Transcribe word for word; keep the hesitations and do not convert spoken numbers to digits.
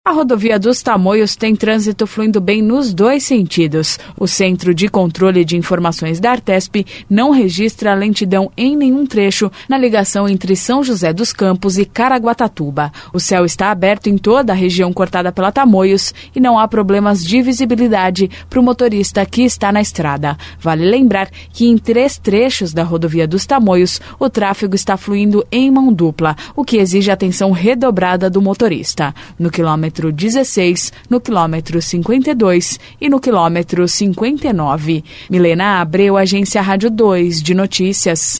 A rodovia dos Tamoios tem trânsito fluindo bem nos dois sentidos. O Centro de Controle de Informações da Artesp não registra lentidão em nenhum trecho na ligação entre São José dos Campos e Caraguatatuba. O céu está aberto em toda a região cortada pela Tamoios e não há problemas de visibilidade para o motorista que está na estrada. Vale lembrar que em três trechos da rodovia dos Tamoios o tráfego está fluindo em mão dupla, o que exige atenção redobrada do motorista. No quilômetro dezesseis, no quilômetro cinquenta e dois e no quilômetro cinquenta e nove. Milena Abreu, Agência Rádio dois de Notícias.